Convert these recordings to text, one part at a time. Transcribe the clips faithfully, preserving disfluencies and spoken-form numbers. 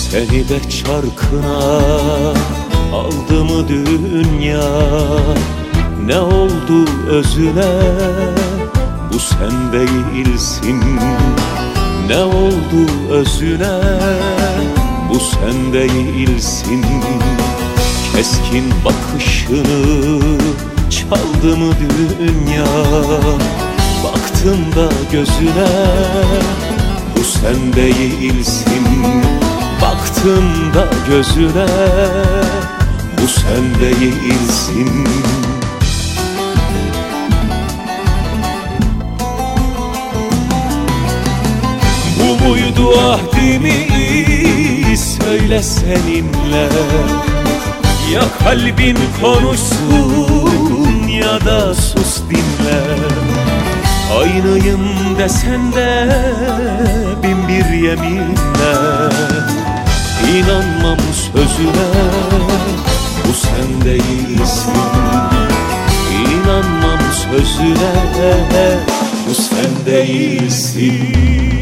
Seni de çarkına aldı mı dünya? Ne oldu özüne? Bu sen değilsin. Ne oldu özüne? Bu sen değilsin. Keskin bakışını çaldı mı dünya? Baktım da gözüne, bu sen değilsin. Baktım da gözüne, bu sen değilsin. Bu muydu ahdimiz, söyle seninle. Ya kalbin konuşsun ya da sus dinle. Aynıyım desen de bin bir yeminle. İnanmam sözüne, bu sen değilsin. İnanmam sözüne, bu sen değilsin.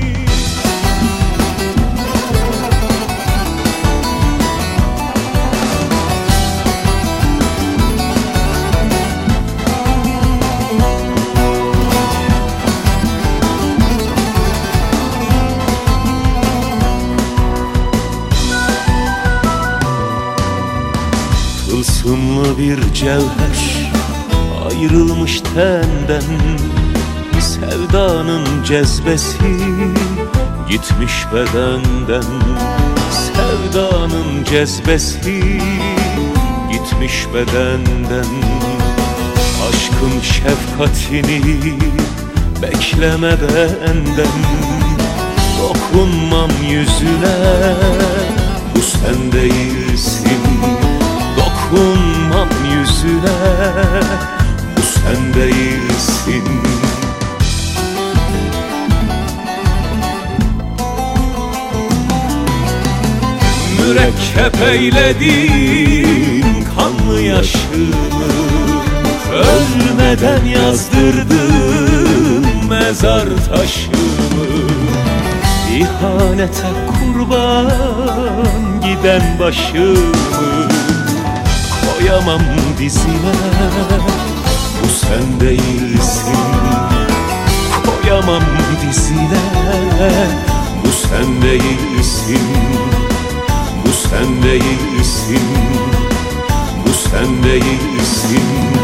Tılsımlı bir cevher ayrılmış tenden. Sevdanın cezbesi gitmiş bedenden. Sevdanın cezbesi gitmiş bedenden. Aşkın şefkatini bekleme benden. Dokunmam yüzüne, bu sen değilsin. Dokunmam yüzüne, bu sen değilsin. Mürekkep eyledin kanlı yaşımı. Ölmeden yazdırdın mezar taşımı. İhanete kurban giden başımı koyamam dizine, bu sen değilsin. Koyamam dizine, bu sen değilsin. Bu sen değilsin. Bu sen değilsin.